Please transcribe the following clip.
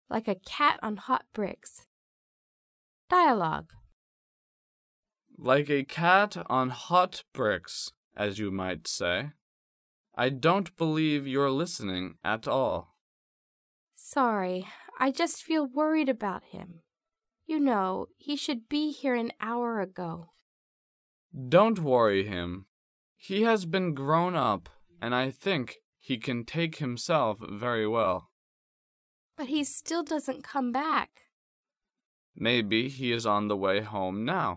like a cat on hot bricks. Dialogue. Like a cat on hot bricks, as you might say. I don't believe you're listening at all. Sorry, I just feel worried about him. You know, he should be here an hour ago. Don't worry him. He has been grown up, and I think he can take himself very well. But he still doesn't come back. Maybe he is on the way home now.